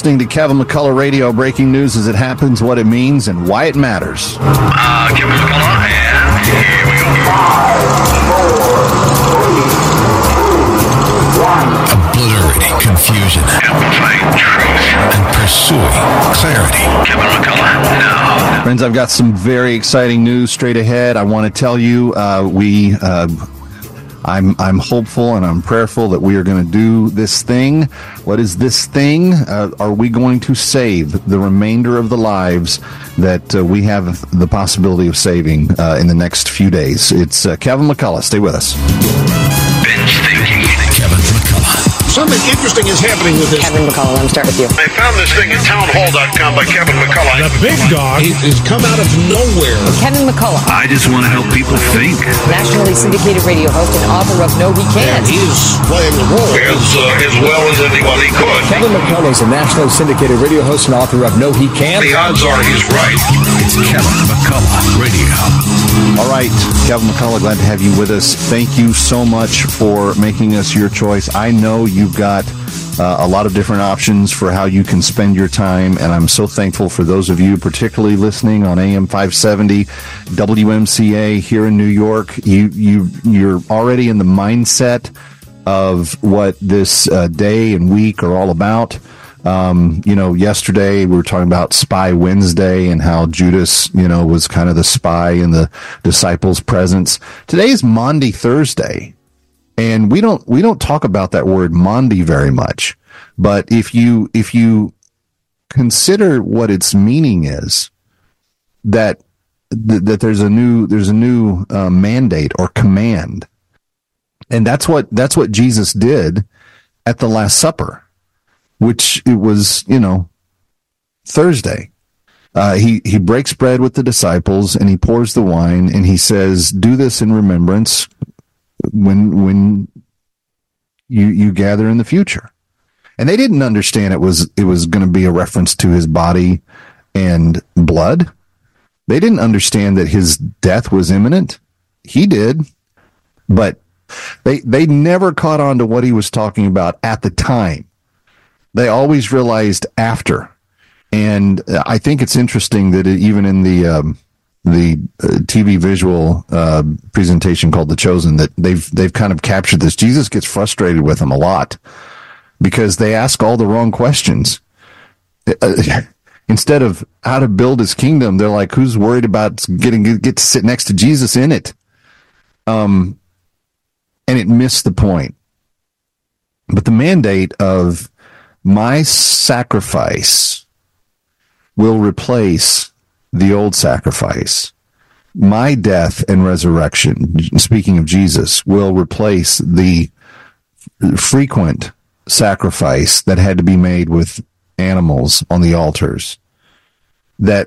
listening to Kevin McCullough Radio. Breaking news as it happens, what it means, and why it matters. Kevin McCullough, and here we go. 5, 4, 3, 2, 1. Obliterating confusion. Amplifying truth. And pursuing clarity. Kevin McCullough, now. Friends, I've got some very exciting news straight ahead. I want to tell you, I'm hopeful and I'm prayerful that we are going to do this thing. What is this thing? Are we going to save the remainder of the lives that we have the possibility of saving in the next few days? It's Kevin McCullough. Stay with us. Binge thinking. Kevin McCullough. Something interesting is happening with this. Kevin McCullough, let me start with you. I found this thing at townhall.com by Kevin McCullough. The big dog has come out of nowhere. Kevin McCullough, I just want to help people think. nationally syndicated radio host and author of No He Can't. He is playing the role. As well as anybody could. Kevin McCullough is a nationally syndicated radio host and author of No He Can't. The odds are he's right. It's Kevin McCullough Radio. All right, Kevin McCullough, glad to have you with us. Thank you so much for making us your choice. I know you've got a lot of different options for how you can spend your time, and I'm so thankful for those of you particularly listening on AM 570 WMCA here in New York. You're already in the mindset of what this day and week are all about. Yesterday we were talking about Spy Wednesday and how Judas, was kind of the spy in the disciples' presence. Today is Maundy Thursday. And we don't talk about that word Maundy very much, but if you consider what its meaning is, that there's a new mandate or command, and that's what Jesus did at the Last Supper, which it was Thursday. He breaks bread with the disciples and he pours the wine and he says, "Do this in remembrance when you gather in the future." And they didn't understand it was going to be a reference to his body and blood. They didn't understand that his death was imminent. He did, but they never caught on to what he was talking about at the time. They always realized after. And I think it's interesting that even in the TV visual presentation called The Chosen, that they've kind of captured this. Jesus gets frustrated with them a lot because they ask all the wrong questions. Instead of how to build his kingdom, they're like, who's worried about get to sit next to Jesus in it? And it missed the point. But the mandate of my sacrifice will replace the old sacrifice. My death and resurrection, speaking of Jesus, will replace the frequent sacrifice that had to be made with animals on the altars. That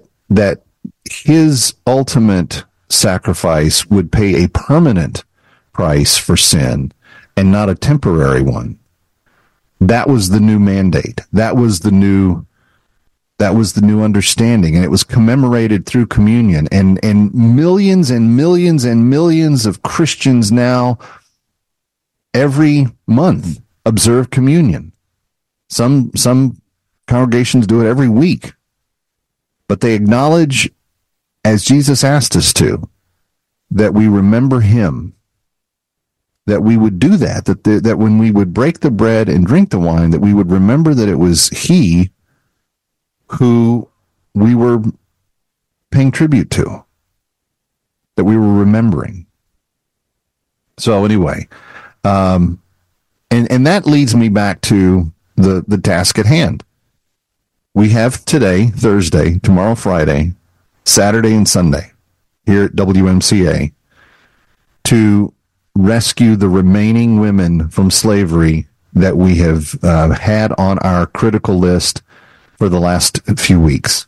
his ultimate sacrifice would pay a permanent price for sin and not a temporary one. That was the new mandate. That was the new understanding, and it was commemorated through communion, and millions and millions and millions of Christians now every month observe communion. Some congregations do it every week, but they acknowledge, as Jesus asked us to, that we remember him, that we would do that when we would break the bread and drink the wine, that we would remember that it was he who we were paying tribute to, that we were remembering. So anyway, and that leads me back to the task at hand. We have today, Thursday, tomorrow, Friday, Saturday, and Sunday here at WMCA to rescue the remaining women from slavery that we have had on our critical list for the last few weeks.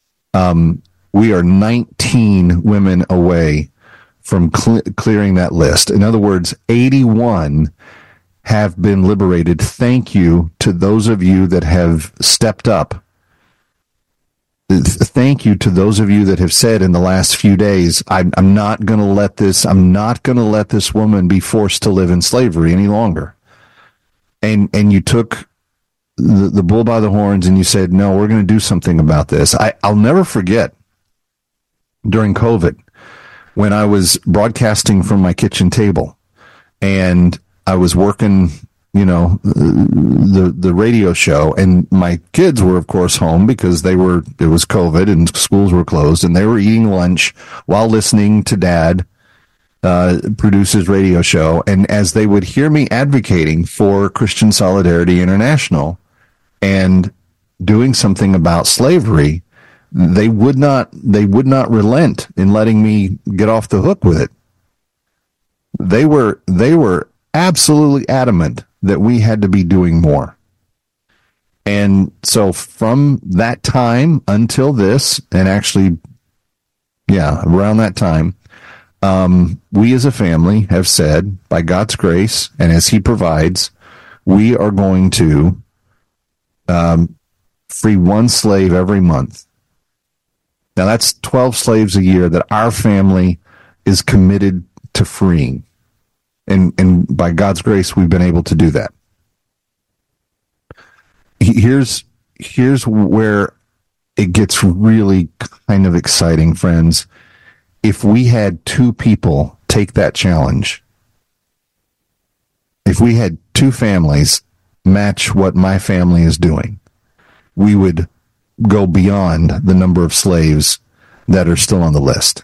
We are 19 women away from clearing that list. In other words, 81 have been liberated. Thank you to those of you that have stepped up. Thank you to those of you that have said in the last few days, I'm not going to let this woman be forced to live in slavery any longer. And you took the bull by the horns and you said, no, we're going to do something about this. I'll never forget during COVID when I was broadcasting from my kitchen table and I was working, the radio show, and my kids were of course home because it was COVID and schools were closed, and they were eating lunch while listening to Dad produce his radio show. And as they would hear me advocating for Christian Solidarity International and doing something about slavery, they would not relent in letting me get off the hook with it. They were absolutely adamant that we had to be doing more. And so from that time until this, and actually, around that time, we as a family have said, by God's grace and as He provides, we are going to free one slave every month. Now that's 12 slaves a year that our family is committed to freeing. And by God's grace, we've been able to do that. Here's where it gets really kind of exciting, friends. If we had 2 people take that challenge, if we had 2 families match what my family is doing, we would go beyond the number of slaves that are still on the list.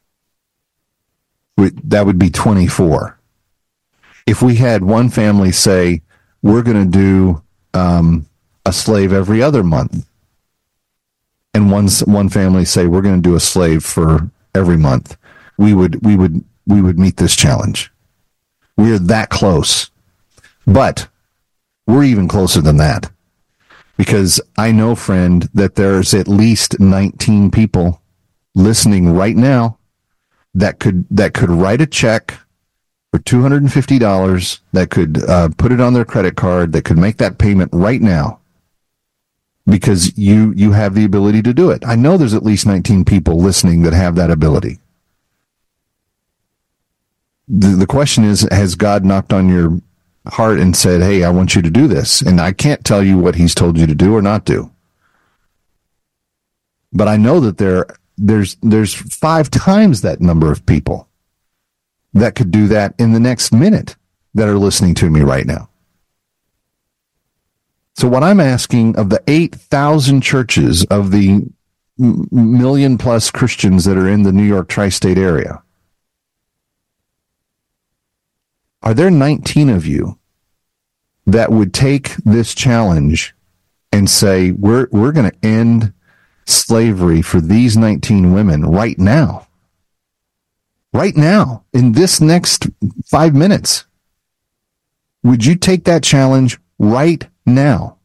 That would be 24. If we had one family say, we're going to do a slave every other month, and one family say, we're going to do a slave for every month, we would meet this challenge. We're that close. But we're even closer than that, because I know, friend, that there's at least 19 people listening right now that could write a check for $250, that could put it on their credit card, that could make that payment right now, because you have the ability to do it. I know there's at least 19 people listening that have that ability. The question is, has God knocked on your heart and said, hey, I want you to do this? And I can't tell you what He's told you to do or not do. But I know that there's 5 times that number of people that could do that in the next minute that are listening to me right now. So what I'm asking of the 8,000 churches of the million plus Christians that are in the New York tri-state area, are there 19 of you that would take this challenge and say, we're going to end slavery for these 19 women right now? Right now, in this next 5 minutes. Would you take that challenge right now?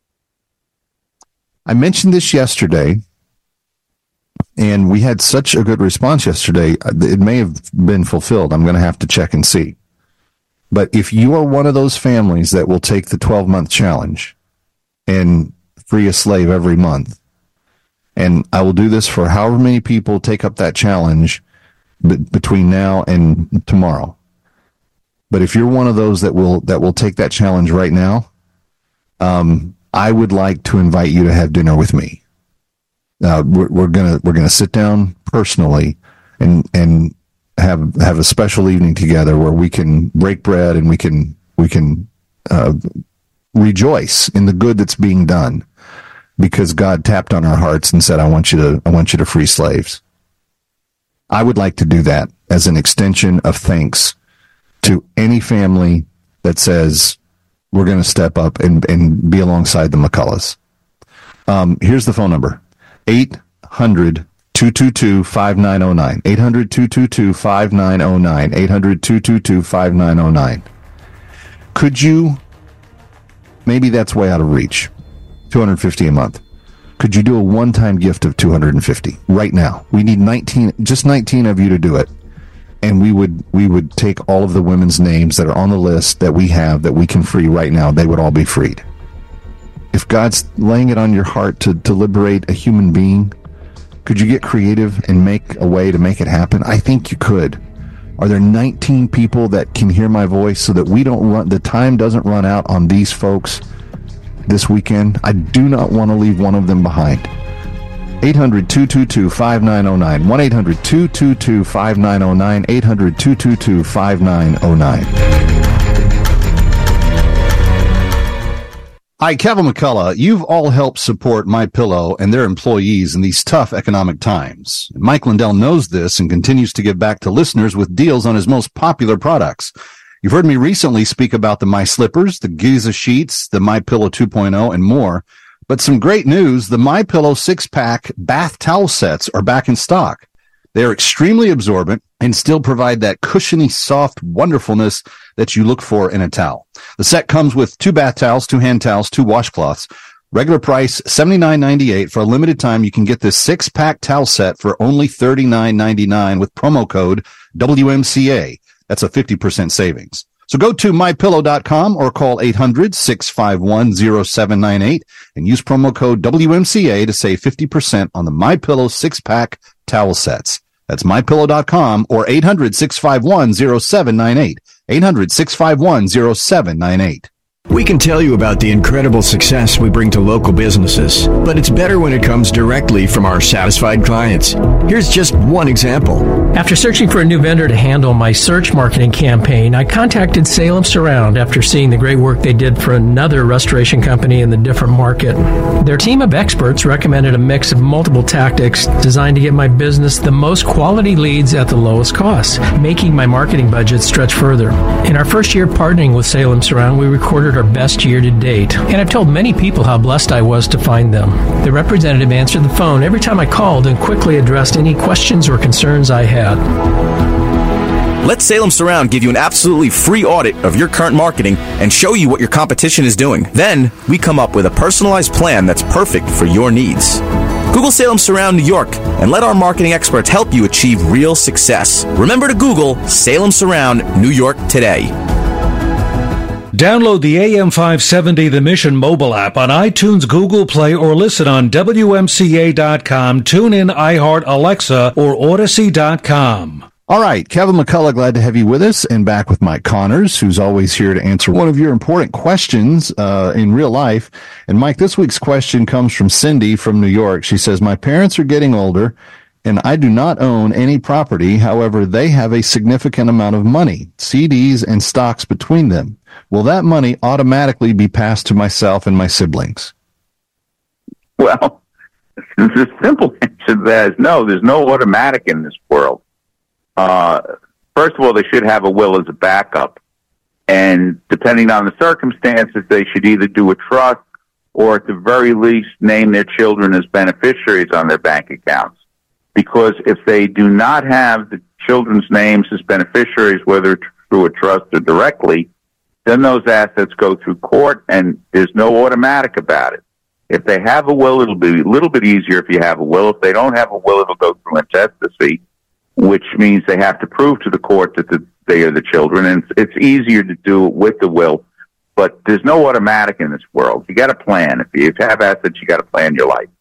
I mentioned this yesterday, and we had such a good response yesterday. It may have been fulfilled. I'm going to have to check and see. But if you are one of those families that will take the 12-month challenge and free a slave every month, and I will do this for however many people take up that challenge between now and tomorrow. But if you're one of those that will take that challenge right now, I would like to invite you to have dinner with me. We're gonna sit down personally and have a special evening together where we can break bread and we can rejoice in the good that's being done, because God tapped on our hearts and said, I want you to free slaves. I would like to do that as an extension of thanks to any family that says we're going to step up and be alongside the McCulloughs. Here's the phone number: 800-222-5909. 800-222-5909. 800-222-5909. Could you, maybe that's way out of reach, $250 a month. Could you do a one-time gift of $250 right now? We need 19 of you to do it. And we would take all of the women's names that are on the list that we have that we can free right now. They would all be freed. If God's laying it on your heart to liberate a human being, could you get creative and make a way to make it happen? I think you could. Are there 19 people that can hear my voice so that the time doesn't run out on these folks this weekend. I do not want to leave one of them behind. 800-222-5909. 1-800-222-5909. 800-222-5909. Hi, Kevin McCullough. You've all helped support MyPillow and their employees in these tough economic times. Mike Lindell knows this and continues to give back to listeners with deals on his most popular products. You've heard me recently speak about the My Slippers, the Giza Sheets, the MyPillow 2.0, and more. But some great news, the MyPillow 6-pack bath towel sets are back in stock. They are extremely absorbent and still provide that cushiony, soft wonderfulness that you look for in a towel. The set comes with 2 bath towels, 2 hand towels, 2 washcloths. Regular price $79.98. For a limited time, you can get this 6-pack towel set for only $39.99 with promo code WMCA. That's a 50% savings. So go to mypillow.com or call 800-651-0798 and use promo code WMCA to save 50% on the MyPillow 6-pack towel sets. That's mypillow.com or 800-651-0798. 800-651-0798. We can tell you about the incredible success we bring to local businesses, but it's better when it comes directly from our satisfied clients. Here's just one example. After searching for a new vendor to handle my search marketing campaign, I contacted Salem Surround after seeing the great work they did for another restoration company in the different market. Their team of experts recommended a mix of multiple tactics designed to get my business the most quality leads at the lowest cost, making my marketing budget stretch further. In our first year partnering with Salem Surround, we recorded our best year to date, and I've told many people how blessed I was to find them. The representative answered the phone every time I called and quickly addressed any questions or concerns I had. Let Salem Surround give you an absolutely free audit of your current marketing and show you what your competition is doing. Then, we come up with a personalized plan that's perfect for your needs. Google Salem Surround New York and let our marketing experts help you achieve real success. Remember to Google Salem Surround New York today. Download the AM570 The Mission mobile app on iTunes, Google Play, or listen on WMCA.com, TuneIn, iHeart, Alexa, or Odyssey.com. All right, Kevin McCullough, glad to have you with us, and back with Mike Connors, who's always here to answer one of your important questions in real life. And Mike, this week's question comes from Cindy from New York. She says, my parents are getting older, and I do not own any property. However, they have a significant amount of money, CDs and stocks between them. Will that money automatically be passed to myself and my siblings? Well, the simple answer to that is no. There's no automatic in this world. First of all, they should have a will as a backup. And depending on the circumstances, they should either do a trust or at the very least name their children as beneficiaries on their bank accounts. Because if they do not have the children's names as beneficiaries, whether through a trust or directly, then those assets go through court and there's no automatic about it. If they have a will, it'll be a little bit easier if you have a will. If they don't have a will, it'll go through intestacy, which means they have to prove to the court that they are the children. And it's easier to do it with the will, but there's no automatic in this world. You got to plan. If you have assets, you got to plan your life.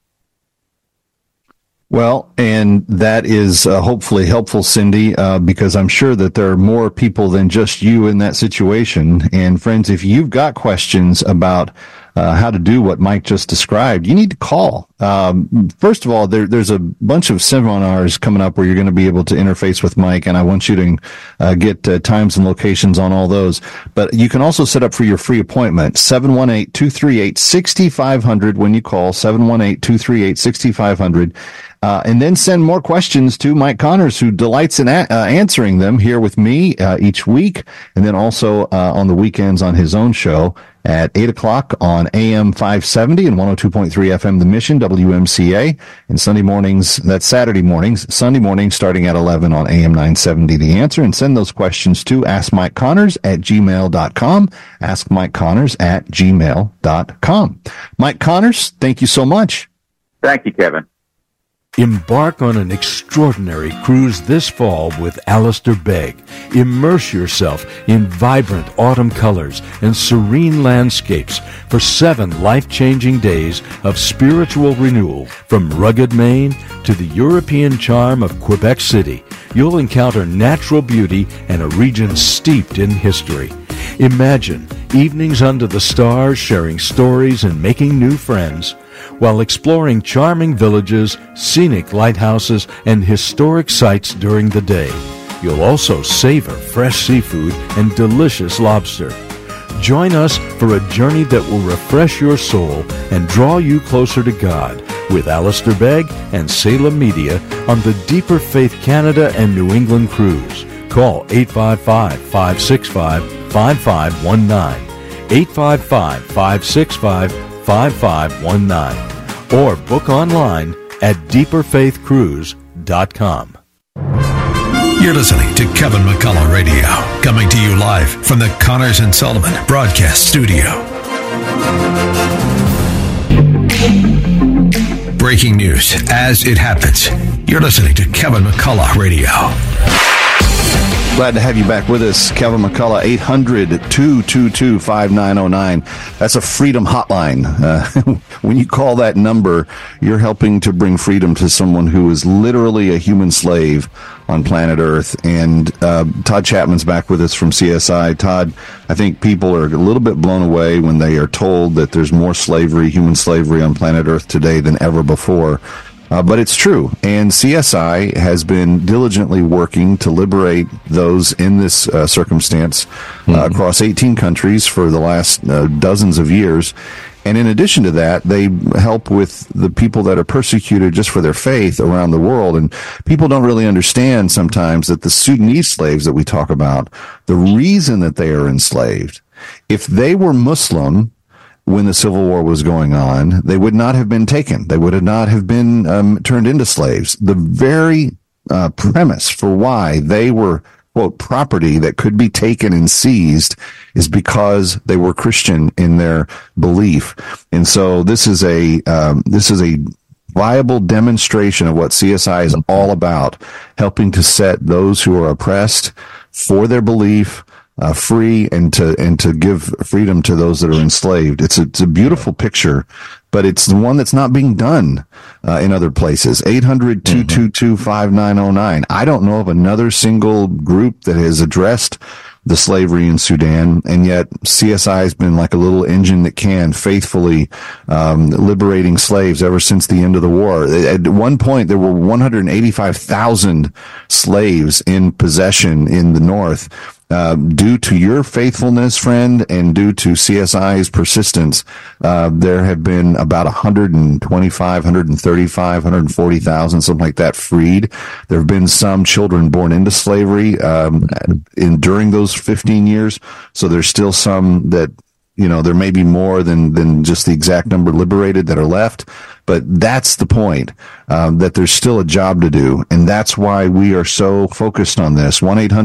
Well, and that is hopefully helpful, Cindy, because I'm sure that there are more people than just you in that situation. And friends, if you've got questions about how to do what Mike just described, you need to call. First of all, there's a bunch of seminars coming up where you're going to be able to interface with Mike, and I want you to get times and locations on all those. But you can also set up for your free appointment, 718-238-6500 when you call, 718-238-6500. And then send more questions to Mike Connors, who delights in answering them here with me each week, and then also on the weekends on his own show at 8 o'clock on AM 570 and 102.3 FM The Mission, WMCA, and Sunday mornings, that's Saturday mornings, Sunday mornings starting at 11 on AM 970 The Answer, and send those questions to askmikeconnors@gmail.com, askmikeconnors@gmail.com. Mike Connors, thank you so much. Thank you, Kevin. Embark on an extraordinary cruise this fall with Alistair Begg. Immerse yourself in vibrant autumn colors and serene landscapes for 7 life-changing days of spiritual renewal. From rugged Maine to the European charm of Quebec City, you'll encounter natural beauty and a region steeped in history. Imagine evenings under the stars sharing stories and making new friends, while exploring charming villages, scenic lighthouses, and historic sites during the day. You'll also savor fresh seafood and delicious lobster. Join us for a journey that will refresh your soul and draw you closer to God with Alistair Begg and Salem Media on the Deeper Faith Canada and New England cruise. Call 855-565-5519, 855-565-5519, or book online at deeperfaithcruise.com. You're listening to Kevin McCullough Radio, coming to you live from the Connors and Sullivan Broadcast Studio. Breaking news as it happens. You're listening to Kevin McCullough Radio. Glad to have you back with us, Kevin McCullough, 800-222-5909. That's a freedom hotline. When you call that number, you're helping to bring freedom to someone who is literally a human slave on planet Earth. And Todd Chapman's back with us from CSI. Todd, I think people are a little bit blown away when they are told that there's more slavery, human slavery on planet Earth today than ever before. But it's true, and CSI has been diligently working to liberate those in this circumstance across 18 countries for the last dozens of years. And in addition to that, they help with the people that are persecuted just for their faith around the world. And people don't really understand sometimes that the Sudanese slaves that we talk about, the reason that they are enslaved, if they were Muslim when the Civil War was going on, they would not have been taken. They would not have been turned into slaves. The very premise for why they were, quote, property that could be taken and seized is because they were Christian in their belief. And so this is a viable demonstration of what CSI is all about, helping to set those who are oppressed for their belief free and to give freedom to those that are enslaved. It's a beautiful picture, but it's the one that's not being done in other places. 800-222-5909. I don't know of another single group that has addressed the slavery in Sudan, and yet CSI has been like a little engine that can faithfully liberating slaves ever since the end of the war. At one point, there were 185,000 slaves in possession in the North. Due to your faithfulness, friend, and due to CSI's persistence, there have been about 125, 135, 140,000, something like that, freed. There have been some children born into slavery during those 15 years. So there's still some that, you know, there may be more than just the exact number liberated that are left. But that's the point, that there's still a job to do. And that's why we are so focused on this.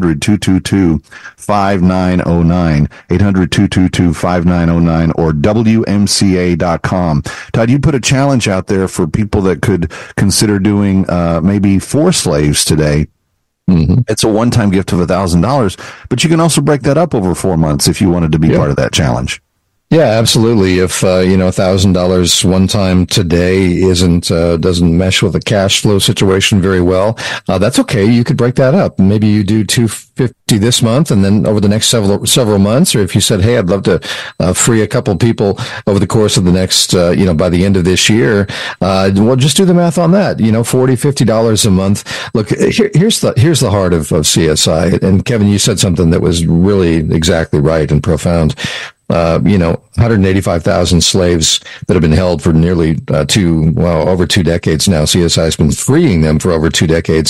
1-800-222-5909, 800-222-5909, or WMCA.com. Todd, you put a challenge out there for people that could consider doing maybe 4 slaves today. Mm-hmm. It's a one-time gift of $1,000, but you can also break that up over 4 months if you wanted to be part of that challenge. Yeah, absolutely. If $1,000 one time today doesn't mesh with the cash flow situation very well, that's okay. You could break that up. Maybe you do $250 this month, and then over the next several months, or if you said, "Hey, I'd love to free a couple people over the course of the next, by the end of this year," well, just do the math on that. $40, $50 a month. Look, here's the heart of CSI. And Kevin, you said something that was really exactly right and profound. 185,000 slaves that have been held for nearly over 2 decades now. CSI has been freeing them for over 2 decades.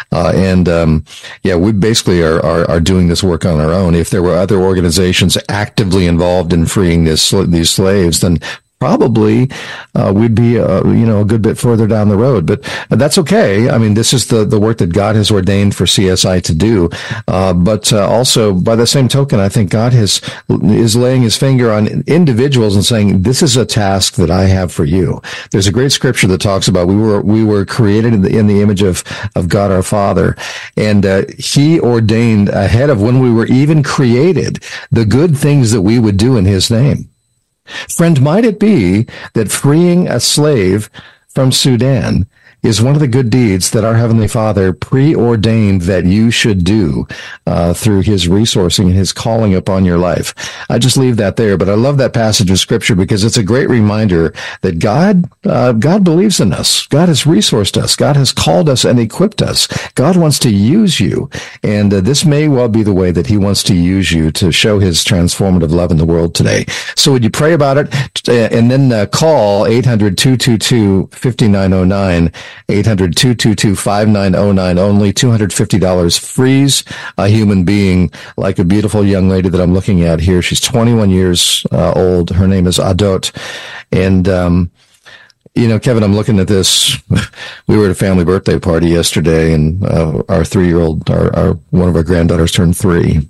We basically are doing this work on our own. If there were other organizations actively involved in freeing these slaves, then probably we'd be a good bit further down the road, but that's okay. I mean, this is the work that God has ordained for CSI to do. But also, by the same token, I think God is laying his finger on individuals and saying, "This is a task that I have for you." There's a great scripture that talks about we were created in the image of God our Father, and he ordained ahead of when we were even created the good things that we would do in his name. Friend, might it be that freeing a slave from Sudan is one of the good deeds that our Heavenly Father preordained that you should do through His resourcing and His calling upon your life. I just leave that there, but I love that passage of Scripture because it's a great reminder that God believes in us. God has resourced us. God has called us and equipped us. God wants to use you, and this may well be the way that He wants to use you to show His transformative love in the world today. So would you pray about it, and then call 800-222-5909, 800-222-5909. Only $250 frees a human being like a beautiful young lady that I'm looking at here. She's 21 years old. Her name is Adot. And, Kevin, I'm looking at this. We were at a family birthday party yesterday, and our 3-year-old, one of our granddaughters turned 3.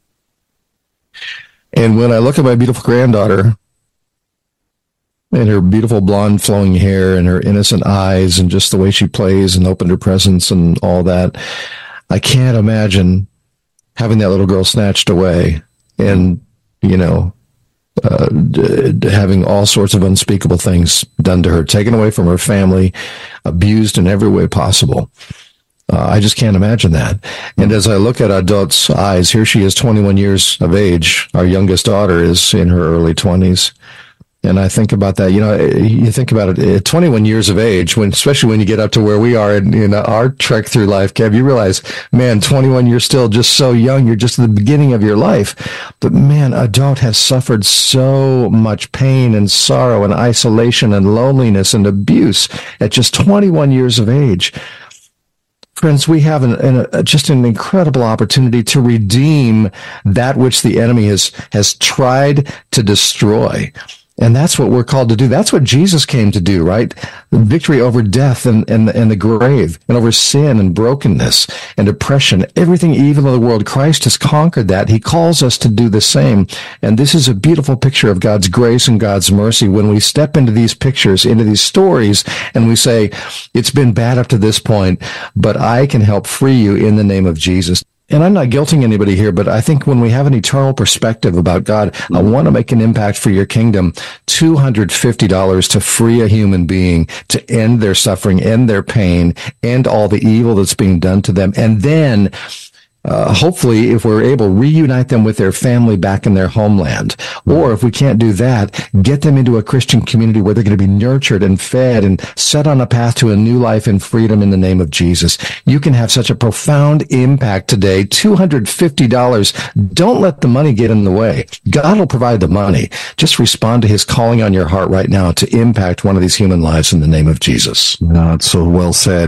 And when I look at my beautiful granddaughter, and her beautiful blonde flowing hair and her innocent eyes and just the way she plays and opened her presents and all that, I can't imagine having that little girl snatched away and, having all sorts of unspeakable things done to her, taken away from her family, abused in every way possible. I just can't imagine that. And as I look at Adot's eyes, here she is, 21 years of age. Our youngest daughter is in her early 20s. And I think about that, you think about it at 21 years of age, especially when you get up to where we are in our trek through life, Kev, you realize, man, 21, you're still just so young. You're just at the beginning of your life. But man, Adot has suffered so much pain and sorrow and isolation and loneliness and abuse at just 21 years of age. Friends, we have just an incredible opportunity to redeem that which the enemy has tried to destroy. And that's what we're called to do. That's what Jesus came to do, right? Victory over death and the grave, and over sin and brokenness and oppression, everything evil in the world. Christ has conquered that. He calls us to do the same. And this is a beautiful picture of God's grace and God's mercy when we step into these pictures, into these stories, and we say, it's been bad up to this point, but I can help free you in the name of Jesus. And I'm not guilting anybody here, but I think when we have an eternal perspective about God, I want to make an impact for your kingdom. $250 to free a human being, to end their suffering, end their pain, end all the evil that's being done to them. And then, hopefully, if we're able, reunite them with their family back in their homeland. Or if we can't do that, get them into a Christian community where they're going to be nurtured and fed and set on a path to a new life and freedom in the name of Jesus. You can have such a profound impact today. $250. Don't let the money get in the way. God will provide the money. Just respond to His calling on your heart right now to impact one of these human lives in the name of Jesus. No, it's so well said.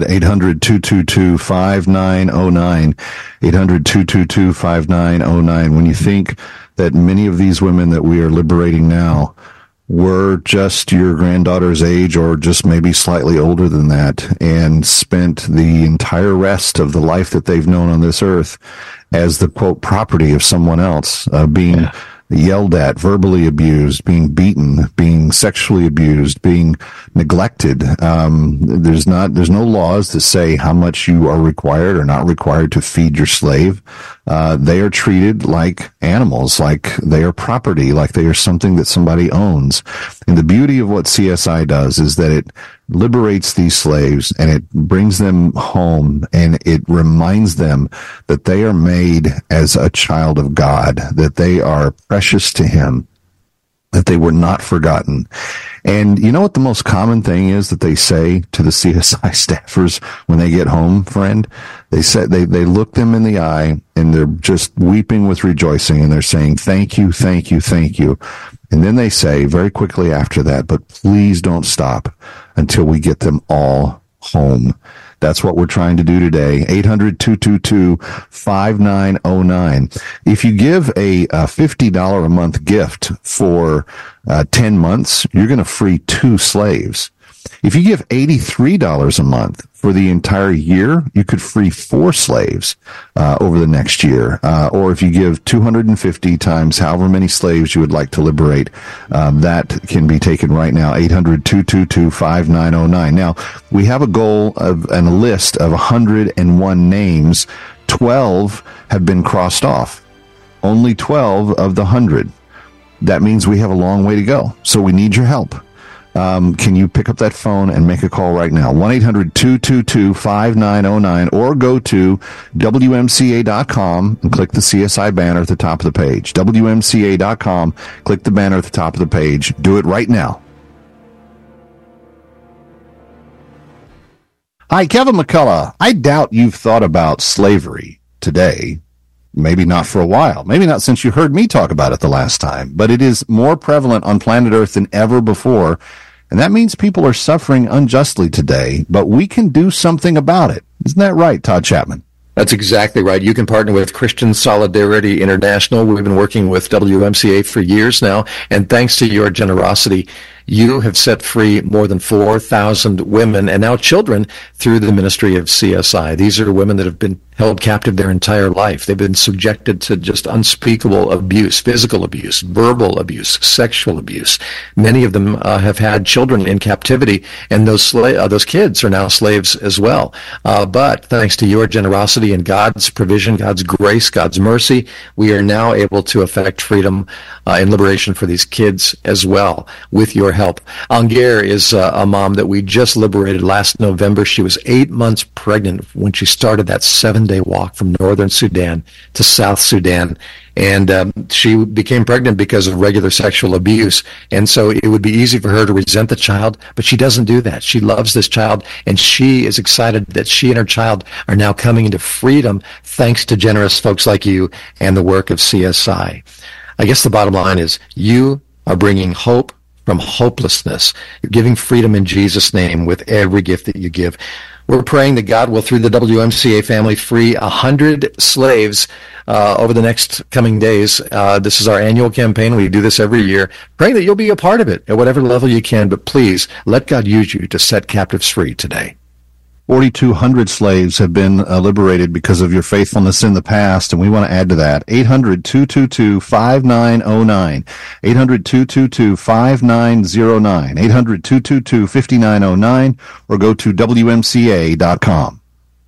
800-222-5909. 800-222-5909. When you think that many of these women that we are liberating now were just your granddaughter's age or just maybe slightly older than that and spent the entire rest of the life that they've known on this earth as the, quote, property of someone else, being yelled at, verbally abused, being beaten, being sexually abused, being neglected. There's no laws that say how much you are required or not required to feed your slave. They are treated like animals, like they are property, like they are something that somebody owns. And the beauty of what CSI does is that it liberates these slaves and it brings them home and it reminds them that they are made as a child of God, that they are precious to Him, that they were not forgotten. And you know what the most common thing is that they say to the CSI staffers when they get home, friend? They say they look them in the eye and they're just weeping with rejoicing and they're saying, thank you, thank you, thank you. And then they say very quickly after that, but please don't stop until we get them all home. That's what we're trying to do today. 800-222-5909. If you give a $50 a month gift for 10 months, you're going to free 2 slaves. If you give $83 a month for the entire year, you could free 4 slaves over the next year. Or if you give 250 times however many slaves you would like to liberate, that can be taken right now, 800-222-5909. Now, we have a goal and a list of 101 names. 12 have been crossed off. Only 12 of the 100. That means we have a long way to go. So we need your help. Can you pick up that phone and make a call right now? 1-800-222-5909, or go to WMCA.com and click the CSI banner at the top of the page. WMCA.com, click the banner at the top of the page. Do it right now. Hi, Kevin McCullough. I doubt you've thought about slavery today. Maybe not for a while. Maybe not since you heard me talk about it the last time. But it is more prevalent on planet Earth than ever before. And that means people are suffering unjustly today. But we can do something about it. Isn't that right, Todd Chapman? That's exactly right. You can partner with Christian Solidarity International. We've been working with WMCA for years now. And thanks to your generosity, you have set free more than 4,000 women and now children through the ministry of CSI. These are women that have been held captive their entire life. They've been subjected to just unspeakable abuse, physical abuse, verbal abuse, sexual abuse. Many of them have had children in captivity, and those kids are now slaves as well. But thanks to your generosity and God's provision, God's grace, God's mercy, we are now able to effect freedom and liberation for these kids as well with your help. Anger is a mom that we just liberated last November. She was 8 months pregnant when she started that 7-day walk from northern Sudan to South Sudan. And she became pregnant because of regular sexual abuse. And so it would be easy for her to resent the child, but she doesn't do that. She loves this child, and she is excited that she and her child are now coming into freedom thanks to generous folks like you and the work of CSI. I guess the bottom line is you are bringing hope from hopelessness. You're giving freedom in Jesus' name with every gift that you give. We're praying that God will, through the WMCA family, free 100 slaves over the next coming days. This is our annual campaign. We do this every year, praying that you'll be a part of it at whatever level you can. But please, let God use you to set captives free today. 4,200 slaves have been liberated because of your faithfulness in the past, and we want to add to that. 800-222-5909. 800-222-5909. 800-222-5909, or go to WMCA.com.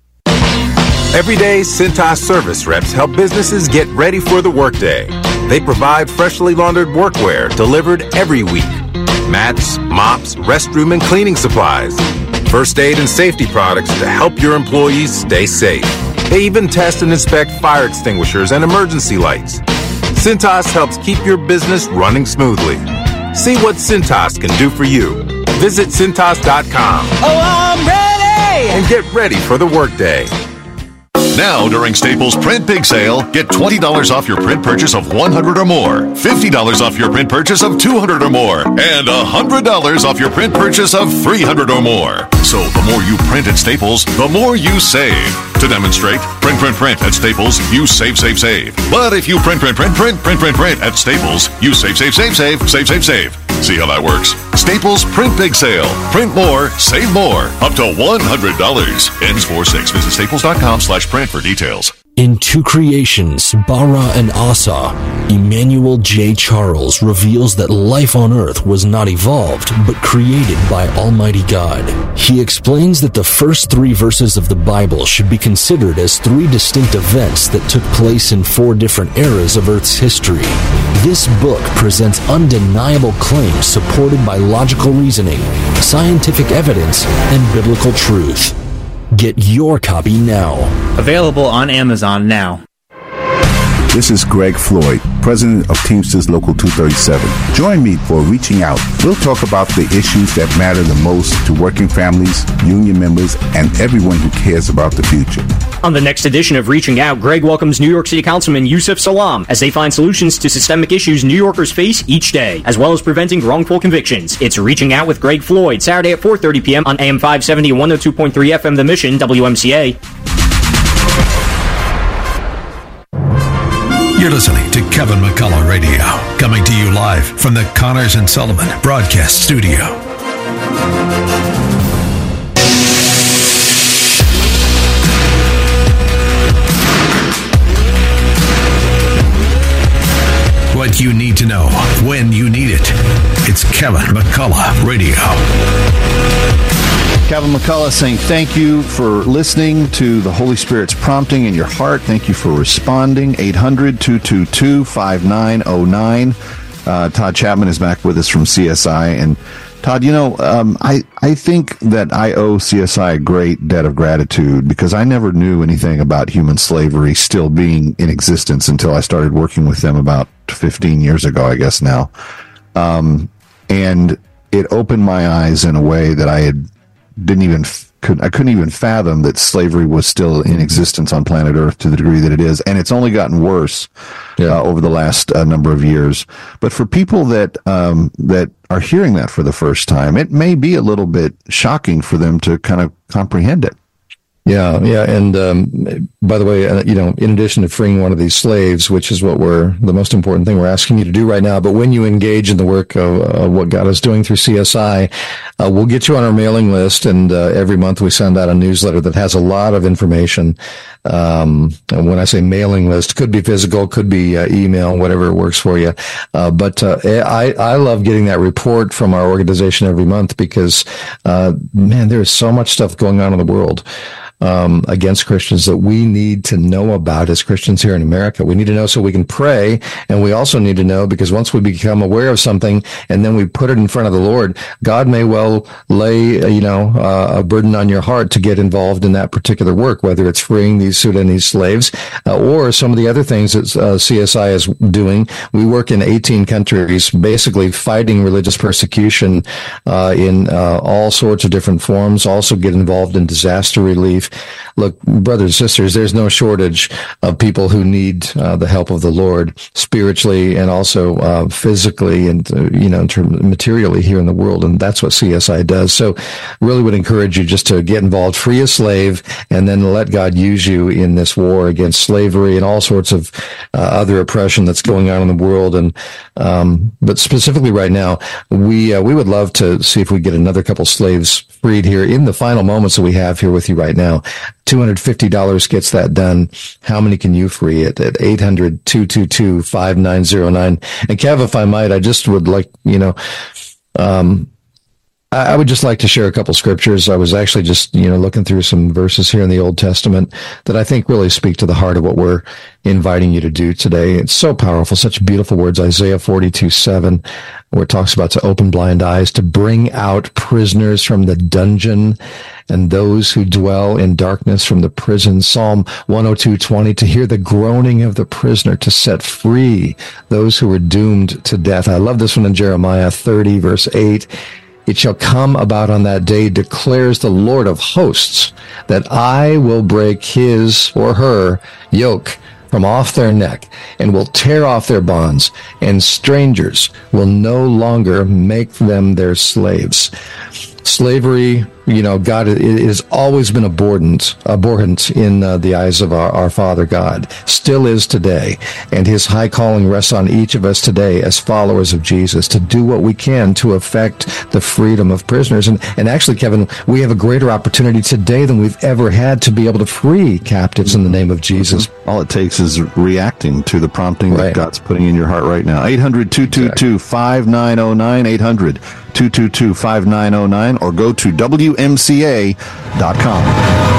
Every day, Cintas service reps help businesses get ready for the workday. They provide freshly laundered workwear delivered every week. Mats, mops, restroom and cleaning supplies. First aid and safety products to help your employees stay safe. They even test and inspect fire extinguishers and emergency lights. Cintas helps keep your business running smoothly. See what Cintas can do for you. Visit Cintas.com. Oh, I'm ready! And get ready for the workday. Now, during Staples Print Big Sale, get $20 off your print purchase of $100 or more, $50 off your print purchase of $200 or more, and $100 off your print purchase of $300 or more. So the more you print at Staples, the more you save. To demonstrate, print at Staples, you save. But if you print at Staples, you save. See how that works? Staples Print Big Sale. Print more, save more. Up to $100. Ends 4/6. Visit staples.com/print for details. In Two Creations, Bara and Asa, Emmanuel J. Charles reveals that life on Earth was not evolved, but created by Almighty God. He explains that the first 3 verses of the Bible should be considered as 3 distinct events that took place in 4 different eras of Earth's history. This book presents undeniable claims supported by logical reasoning, scientific evidence, and biblical truth. Get your copy now. Available on Amazon now. This is Greg Floyd, President of Teamsters Local 237. Join me for Reaching Out. We'll talk about the issues that matter the most to working families, union members, and everyone who cares about the future. On the next edition of Reaching Out, Greg welcomes New York City Councilman Yusuf Salaam as they find solutions to systemic issues New Yorkers face each day, as well as preventing wrongful convictions. It's Reaching Out with Greg Floyd, Saturday at 4:30 p.m. on AM 570 and 102.3 FM The Mission, WMCA. You're listening to Kevin McCullough Radio, coming to you live from the Connors and Sullivan Broadcast Studio. What you need to know when you need it. It's Kevin McCullough Radio. Kevin McCullough saying thank you for listening to the Holy Spirit's prompting in your heart. Thank you for responding. 800-222-5909. Todd Chapman is back with us from CSI. And Todd, I think that I owe CSI a great debt of gratitude because I never knew anything about human slavery still being in existence until I started working with them about 15 years ago, I guess now. And it opened my eyes in a way that I couldn't even fathom that slavery was still in existence on planet Earth to the degree that it is. And it's only gotten worse over the last number of years. But for people that are hearing that for the first time, it may be a little bit shocking for them to kind of comprehend it. Yeah. And by the way, in addition to freeing one of these slaves, which is the most important thing we're asking you to do right now, but when you engage in the work of what God is doing through CSI, we'll get you on our mailing list, and every month we send out a newsletter that has a lot of information. And when I say mailing list, could be physical, could be email, whatever works for you. But I love getting that report from our organization every month because, man, there is so much stuff going on in the world against Christians that we need to know about as Christians here in America. We need to know so we can pray, and we also need to know because once we become aware of something and then we put it in front of the Lord, God may well lay, a burden on your heart to get involved in that particular work, whether it's freeing these Sudanese slaves or some of the other things that CSI is doing. We work in 18 countries, basically fighting religious persecution in all sorts of different forms, also get involved in disaster relief. Look, brothers and sisters, there's no shortage of people who need the help of the Lord spiritually and also physically and, materially here in the world. And that's what CSI does. So really would encourage you just to get involved, free a slave, and then let God use you in this war against slavery and all sorts of other oppression that's going on in the world. And but specifically right now, we would love to see if we get another couple slaves freed here in the final moments that we have here with you right now. $250 gets that done. How many can you free at 800-222-5909? And Kev, if I might, I just would like, I would just like to share a couple scriptures. I was actually just, looking through some verses here in the Old Testament that I think really speak to the heart of what we're inviting you to do today. It's so powerful, such beautiful words. Isaiah 42:7, where it talks about to open blind eyes, to bring out prisoners from the dungeon and those who dwell in darkness from the prison. Psalm 102:20, to hear the groaning of the prisoner, to set free those who are doomed to death. I love this one in Jeremiah 30, verse 8. It shall come about on that day, declares the Lord of hosts, that I will break his or her yoke from off their neck and will tear off their bonds, and strangers will no longer make them their slaves. Slavery, God, it has always been abhorrent in the eyes of our Father God, still is today. And his high calling rests on each of us today as followers of Jesus to do what we can to affect the freedom of prisoners. And actually, Kevin, we have a greater opportunity today than we've ever had to be able to free captives in the name of Jesus. All it takes is reacting to the prompting that God's putting in your heart right now. 800-222-5909, 800-222-5909, or go to WMCA.com.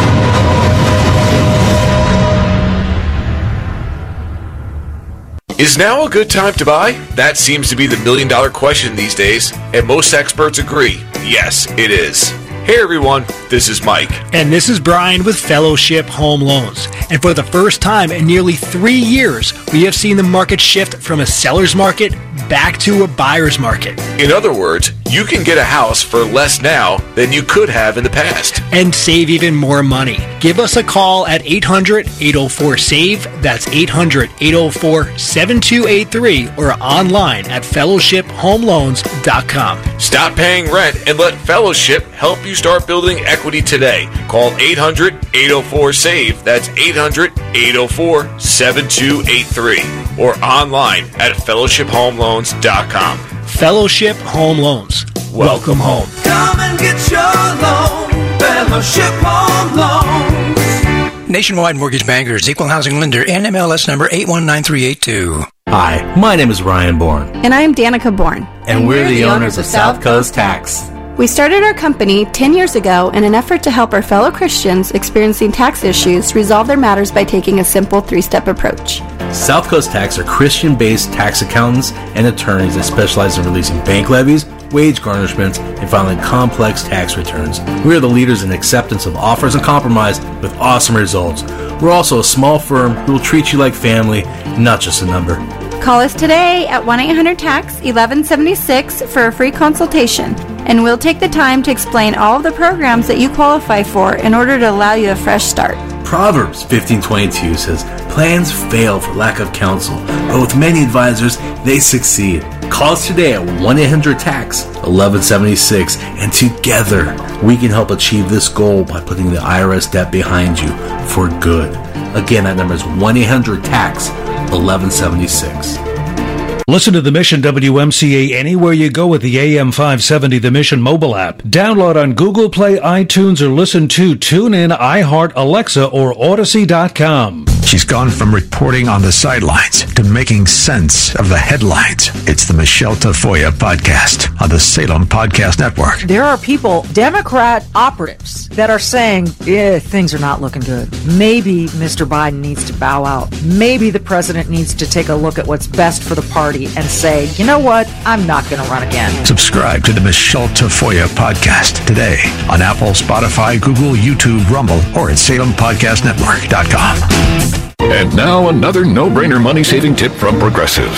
Is now a good time to buy? That seems to be the million-dollar question these days, and most experts agree, yes, it is. Hey everyone, this is Mike. And this is Brian with Fellowship Home Loans. And for the first time in nearly 3 years, we have seen the market shift from a seller's market back to a buyer's market. In other words, you can get a house for less now than you could have in the past. And save even more money. Give us a call at 800-804-SAVE. That's 800-804-7283 or online at fellowshiphomeloans.com. Stop paying rent and let Fellowship help you start building equity today. Call 800-804-SAVE. That's 800-804-7283 or online at fellowshiphomeloans.com. Fellowship Home Loans. Welcome home. Come and get your loan. Fellowship Home Loans. Nationwide Mortgage Bankers, Equal Housing Lender, NMLS number 819382. Hi, my name is Ryan Bourne. And I am Danica Bourne. And we're the owners of South Coast Tax. We started our company 10 years ago in an effort to help our fellow Christians experiencing tax issues resolve their matters by taking a simple 3-step approach. South Coast Tax are Christian-based tax accountants and attorneys that specialize in releasing bank levies, wage garnishments, and filing complex tax returns. We are the leaders in acceptance of offers and compromise with awesome results. We're also a small firm who will treat you like family, not just a number. Call us today at 1-800-TAX-1176 for a free consultation, and we'll take the time to explain all of the programs that you qualify for in order to allow you a fresh start. Proverbs 15:22 says, "Plans fail for lack of counsel, but with many advisors, they succeed." Call us today at 1-800-TAX-1176, and together we can help achieve this goal by putting the IRS debt behind you for good. Again, that number is 1-800-TAX-1176. Listen to the Mission WMCA anywhere you go with the AM 570 The Mission mobile app. Download on Google Play, iTunes, or listen to TuneIn, iHeart, Alexa, or Odyssey.com. She's gone from reporting on the sidelines to making sense of the headlines. It's the Michelle Tafoya podcast on the Salem Podcast Network. There are people, Democrat operatives, that are saying, things are not looking good. Maybe Mr. Biden needs to bow out. Maybe the president needs to take a look at what's best for the party and say, you know what, I'm not going to run again. Subscribe to the Michelle Tafoya podcast today on Apple, Spotify, Google, YouTube, Rumble, or at SalemPodcastNetwork.com. And now another no-brainer money-saving tip from Progressive.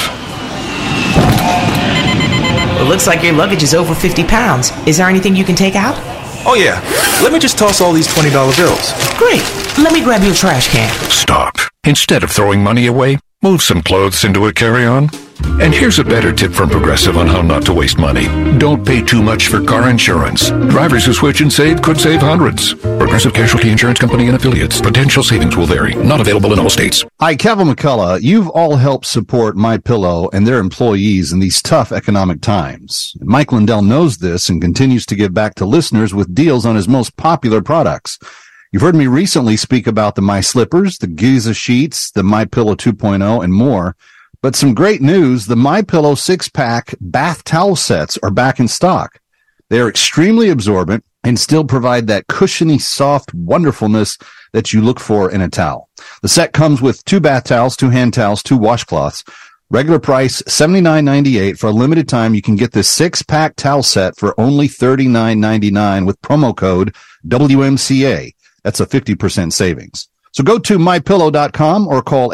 It looks like your luggage is over 50 pounds. Is there anything you can take out? Oh, yeah. Let me just toss all these $20 bills. Great. Let me grab your trash can. Stop. Instead of throwing money away, move some clothes into a carry-on. And here's a better tip from Progressive on how not to waste money. Don't pay too much for car insurance. Drivers who switch and save could save hundreds. Progressive Casualty Insurance Company and Affiliates. Potential savings will vary. Not available in all states. Hi, Kevin McCullough. You've all helped support MyPillow and their employees in these tough economic times. Mike Lindell knows this and continues to give back to listeners with deals on his most popular products. You've heard me recently speak about the My Slippers, the Giza Sheets, the MyPillow 2.0, and more. But some great news, the MyPillow 6-pack bath towel sets are back in stock. They are extremely absorbent and still provide that cushiony, soft wonderfulness that you look for in a towel. The set comes with 2 bath towels, 2 hand towels, 2 washcloths. Regular price $79.98. For a limited time, you can get this 6-pack towel set for only $39.99 with promo code WMCA. That's a 50% savings. So go to MyPillow.com or call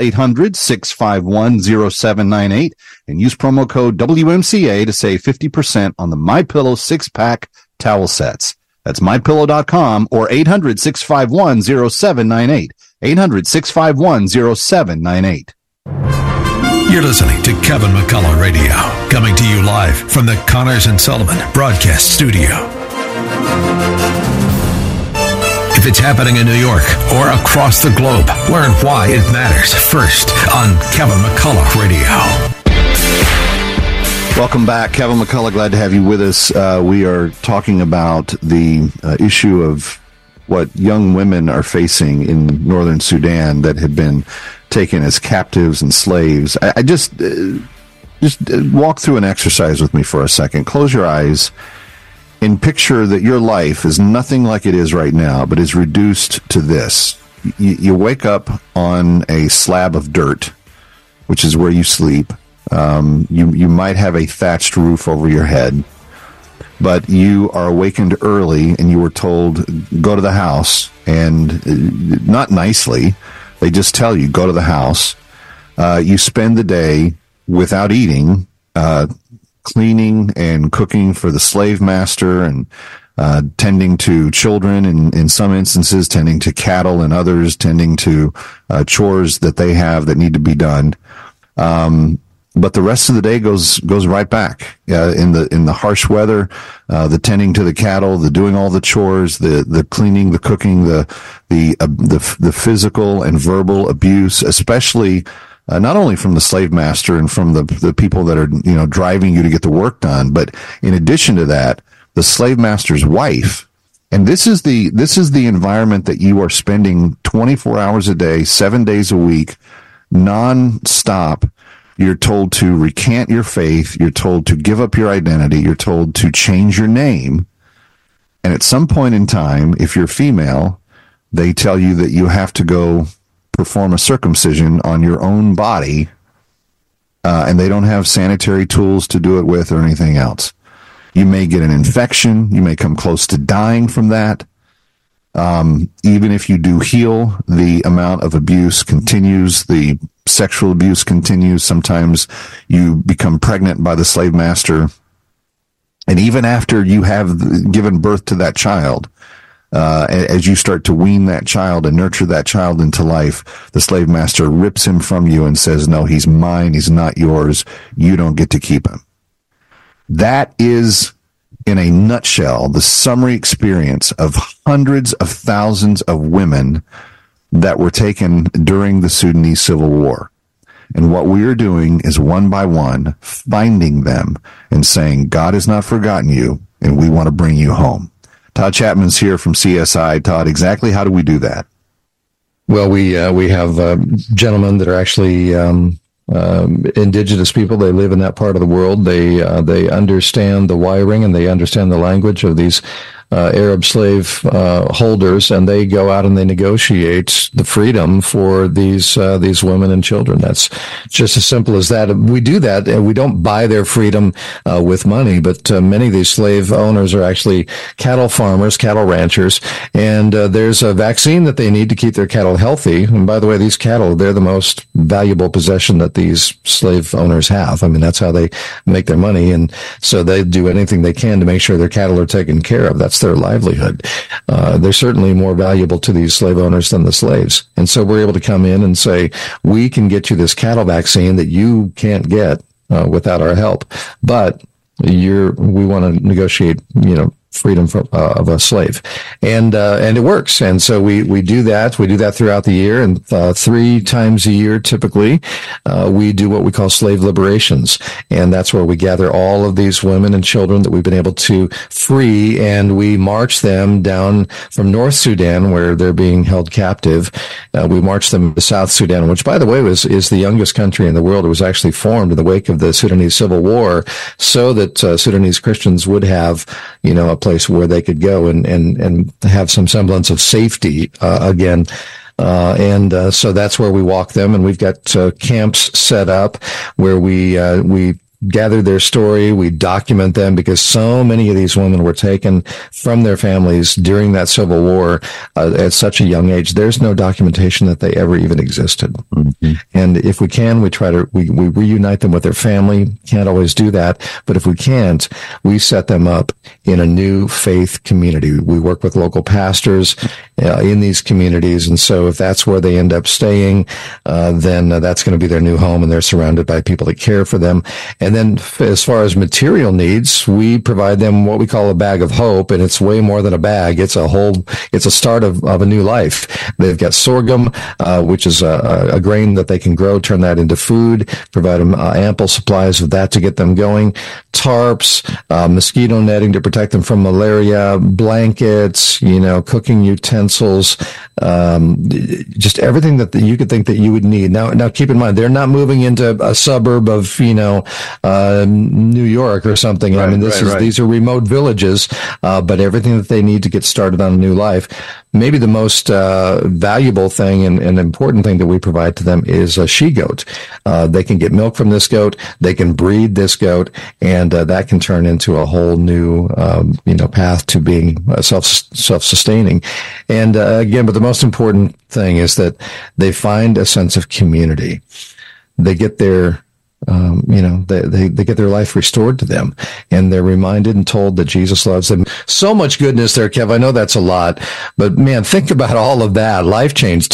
800-651-0798 and use promo code WMCA to save 50% on the MyPillow 6-pack towel sets. That's MyPillow.com or 800-651-0798. 800-651-0798. You're listening to Kevin McCullough Radio, coming to you live from the Connors and Sullivan Broadcast Studio. If it's happening in New York or across the globe, learn why it matters first on Kevin McCullough Radio. Welcome back. Kevin McCullough, glad to have you with us. We are talking about the issue of what young women are facing in northern Sudan that have been taken as captives and slaves. I just walk through an exercise with me for a second. Close your eyes and picture that your life is nothing like it is right now, but is reduced to this. You wake up on a slab of dirt, which is where you sleep. You might have a thatched roof over your head, but you are awakened early and you were told, go to the house, and not nicely, they just tell you, go to the house. You spend the day without eating, cleaning and cooking for the slave master and tending to children, in some instances, tending to cattle, and others tending to chores that they have that need to be done. But the rest of the day goes right back in the harsh weather, the tending to the cattle, the doing all the chores, the cleaning, the cooking, the physical and verbal abuse, especially not only from the slave master and from the people that are driving you to get the work done, but in addition to that, the slave master's wife. And this is the environment that you are spending 24 hours a day, 7 days a week, non-stop. You're told to recant your faith. You're told to give up your identity. You're told to change your name. And at some point in time, if you're female, they tell you that you have to go perform a circumcision on your own body, and they don't have sanitary tools to do it with or anything else. You may get an infection. You may come close to dying from that. Even if you do heal, the amount of abuse continues. The sexual abuse continues. Sometimes you become pregnant by the slave master. And even after you have given birth to that child, as you start to wean that child and nurture that child into life, the slave master rips him from you and says, no, he's mine. He's not yours. You don't get to keep him. That is, in a nutshell, the summary experience of hundreds of thousands of women that were taken during the Sudanese Civil War. And what we are doing is one by one finding them and saying, God has not forgotten you, and we want to bring you home. Todd Chapman's here from CSI. Todd, exactly how do we do that? Well, we have gentlemen that are actually indigenous people. They live in that part of the world. They understand the wiring and they understand the language of these Arab slave holders, and they go out and they negotiate the freedom for these women and children. That's just as simple as that. We do that, and we don't buy their freedom with money, but many of these slave owners are actually cattle farmers, cattle ranchers, and there's a vaccine that they need to keep their cattle healthy. And by the way, these cattle, they're the most valuable possession that these slave owners have. I mean, that's how they make their money, and so they do anything they can to make sure their cattle are taken care of. That's their livelihood. They're certainly more valuable to these slave owners than the slaves. And so we're able to come in and say, we can get you this cattle vaccine that you can't get without our help. But we want to negotiate, freedom of a slave, and it works. And so we do that. We do that throughout the year, and 3 times a year, typically, we do what we call slave liberations, and that's where we gather all of these women and children that we've been able to free, and we march them down from North Sudan, where they're being held captive. We march them to South Sudan, which, by the way, is the youngest country in the world. It was actually formed in the wake of the Sudanese Civil War, so that Sudanese Christians would have, a place where they could go and have some semblance of safety again. So that's where we walk them, and we've got camps set up where we gather their story, we document them, because so many of these women were taken from their families during that Civil War at such a young age. There's no documentation that they ever even existed. Mm-hmm. And if we can, we reunite them with their family. Can't always do that, but if we can't, we set them up in a new faith community. We work with local pastors in these communities, and so if that's where they end up staying, then that's going to be their new home, and they're surrounded by people that care for them. And then as far as material needs, we provide them what we call a bag of hope, and it's way more than a bag. It's a start of a new life. They've got sorghum, which is a grain that they can grow, turn that into food, provide them ample supplies of that to get them going, tarps, mosquito netting to protect them from malaria, blankets, cooking utensils, just everything that you could think that you would need. Now keep in mind, they're not moving into a suburb of, New York or something. Right, I mean, these are remote villages, but everything that they need to get started on a new life. Maybe the most valuable thing and important thing that we provide to them is a she-goat. They can get milk from this goat. They can breed this goat, and that can turn into a whole new, path to being self-sustaining. And again, but the most important thing is that they find a sense of community. They get their they get their life restored to them, and they're reminded and told that Jesus loves them. So much goodness there, Kev. I know that's a lot, but man, think about all of that. Life change.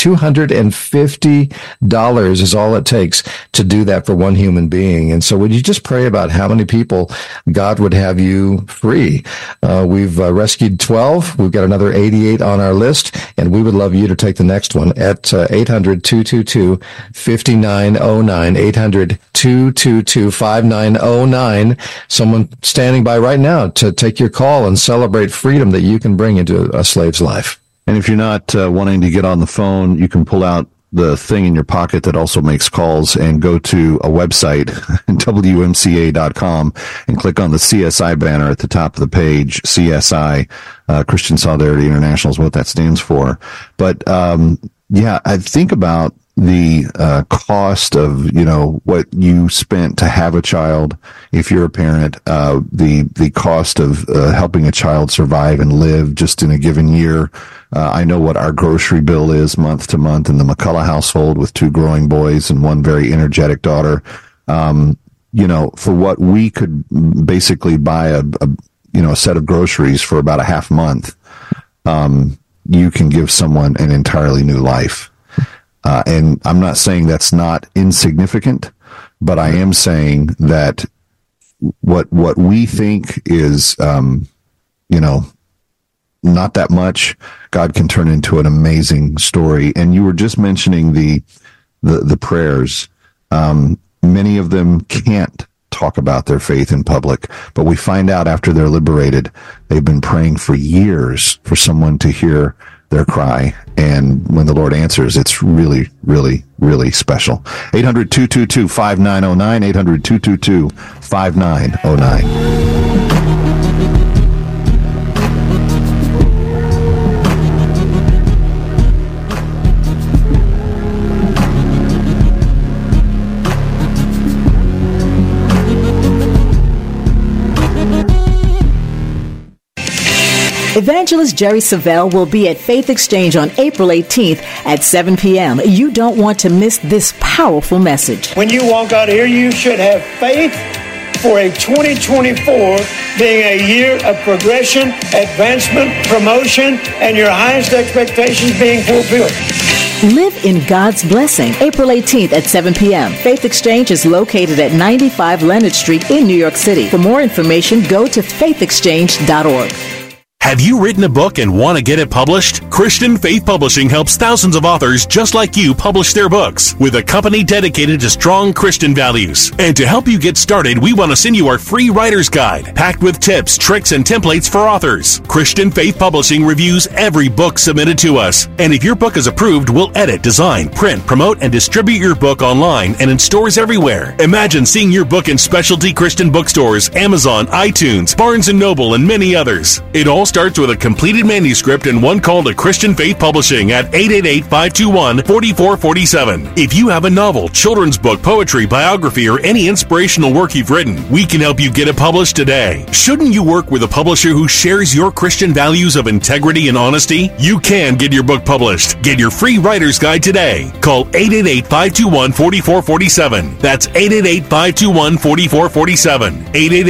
$250 is all it takes to do that for one human being. And so would you just pray about how many people God would have you free? We've rescued 12. We've got another 88 on our list, and we would love you to take the next one at 800-222-5909, 800-222-5909. Someone standing by right now to take your call and celebrate freedom that you can bring into a slave's life. And if you're not wanting to get on the phone, you can pull out the thing in your pocket that also makes calls and go to a website, WMCA.com, and click on the CSI banner at the top of the page. CSI, Christian Solidarity International is what that stands for. But, I think about the cost of, what you spent to have a child. If you're a parent, the cost of helping a child survive and live just in a given year. I know what our grocery bill is month to month in the McCullough household with 2 growing boys and 1 very energetic daughter. For what we could basically buy a set of groceries for about a half month, you can give someone an entirely new life. And I'm not saying that's not insignificant, but I am saying that what we think is, not that much, God can turn into an amazing story. And you were just mentioning the prayers. Many of them can't talk about their faith in public, but we find out after they're liberated, they've been praying for years for someone to hear their cry. And when the Lord answers, it's really, really, really special. 800-222-5909, 800-222-5909. Evangelist Jerry Savelle will be at Faith Exchange on April 18th at 7 p.m. You don't want to miss this powerful message. When you walk out here, you should have faith for a 2024 being a year of progression, advancement, promotion, and your highest expectations being fulfilled. Live in God's blessing. April 18th at 7 p.m. Faith Exchange is located at 95 Leonard Street in New York City. For more information, go to faithexchange.org. Have you written a book and want to get it published? Christian Faith Publishing helps thousands of authors just like you publish their books with a company dedicated to strong Christian values. And to help you get started, we want to send you our free writer's guide, packed with tips, tricks, and templates for authors. Christian Faith Publishing reviews every book submitted to us. And if your book is approved, we'll edit, design, print, promote, and distribute your book online and in stores everywhere. Imagine seeing your book in specialty Christian bookstores, Amazon, iTunes, Barnes & Noble, and many others. It all starts with a completed manuscript and one call to Christian Faith Publishing at 888-521-4447. If you have a novel, children's book, poetry, biography, or any inspirational work you've written, we can help you get it published today. Shouldn't you work with a publisher who shares your Christian values of integrity and honesty? You can get your book published. Get your free writer's guide today. Call 888-521-4447. That's 888-521-4447.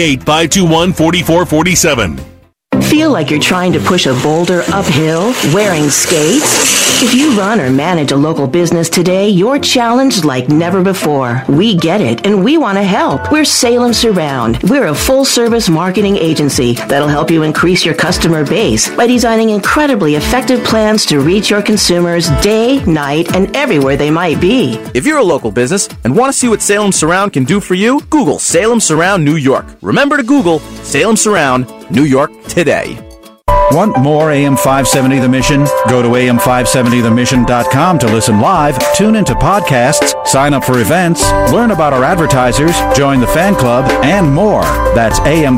888-521-4447. Feel like you're trying to push a boulder uphill wearing skates? If you run or manage a local business today, you're challenged like never before. We get it, and we want to help. We're Salem Surround. We're a full-service marketing agency that'll help you increase your customer base by designing incredibly effective plans to reach your consumers day, night, and everywhere they might be. If you're a local business and want to see what Salem Surround can do for you, Google Salem Surround New York. Remember to Google Salem Surround New York today. Want more AM 570 The Mission? Go to am570themission.com to listen live, tune into podcasts, sign up for events, learn about our advertisers, join the fan club, and more. That's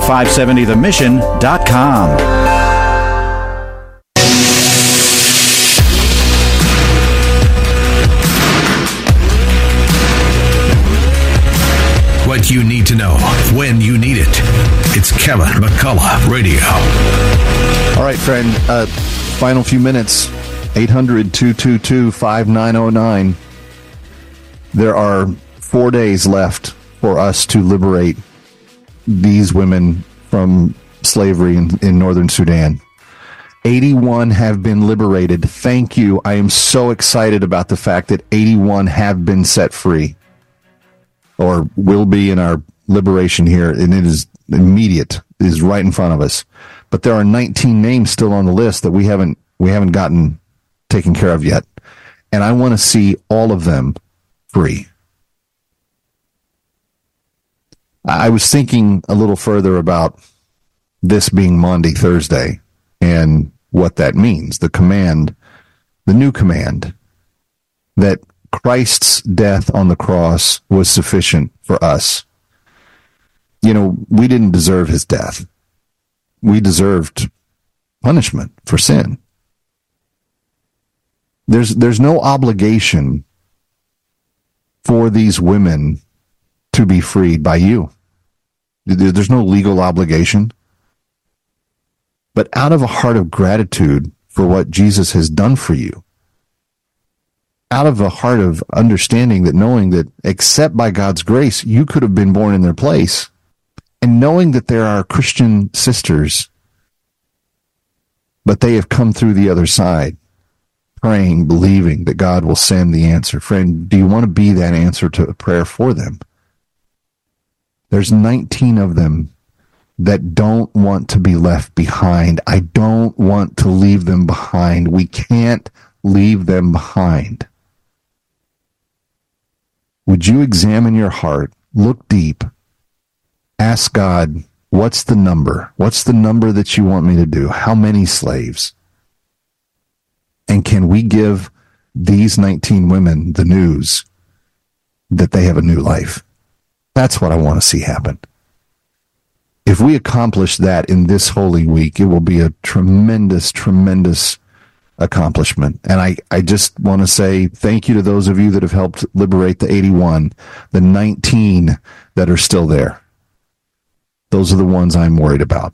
am570themission.com. What you need to know when you need it. It's Kevin McCullough Radio. All right, friend. Final few minutes. 800-222-5909. There are 4 days left for us to liberate these women from slavery in northern Sudan. 81 have been liberated. Thank you. I am so excited about the fact that 81 have been set free, or will be in our liberation here, and it is immediate. It is right in front of us. But there are 19 names still on the list that we haven't gotten taken care of yet. And I want to see all of them free. I was thinking a little further about this being Maundy Thursday and what that means. The command, the new command that Christ's death on the cross was sufficient for us. You know, we didn't deserve his death. We deserved punishment for sin. There's no obligation for these women to be freed by you. There's no legal obligation. But out of a heart of gratitude for what Jesus has done for you, out of a heart of understanding that knowing that except by God's grace, you could have been born in their place, and knowing that there are Christian sisters, but they have come through the other side, praying, believing that God will send the answer. Friend, do you want to be that answer to a prayer for them? There's 19 of them that don't want to be left behind. I don't want to leave them behind. We can't leave them behind. Would you examine your heart, look deep, ask God, what's the number? What's the number that you want me to do? How many slaves? And can we give these 19 women the news that they have a new life? That's what I want to see happen. If we accomplish that in this Holy Week, it will be a tremendous, tremendous accomplishment. And I just want to say thank you to those of you that have helped liberate the 81, the 19 that are still there. Those are the ones I'm worried about.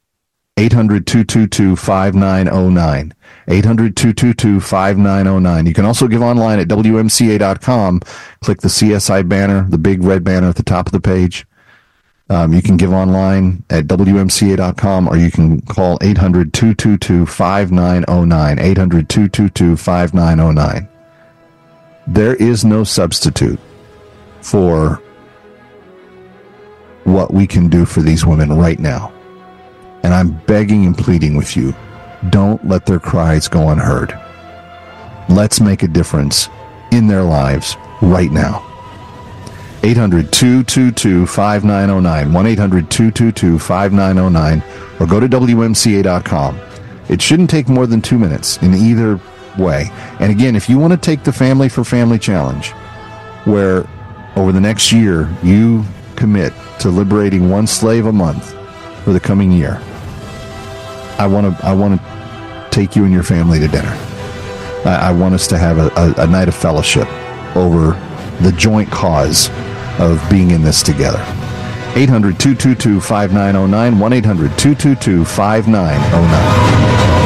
800-222-5909. 800-222-5909. You can also give online at WMCA.com. Click the CSI banner, the big red banner at the top of the page. You can give online at WMCA.com, or you can call 800-222-5909. 800-222-5909. There is no substitute for what we can do for these women right now. And I'm begging and pleading with you, don't let their cries go unheard. Let's make a difference in their lives right now. 800-222-5909, 1-800-222-5909, or go to WMCA.com. It shouldn't take more than 2 minutes in either way. And again, if you want to take the Family for Family Challenge, where over the next year you commit to liberating one slave a month for the coming year, I want to take you and your family to dinner. I want us to have a night of fellowship over the joint cause of being in this together. 800-222-5909, 1-800-222-5909.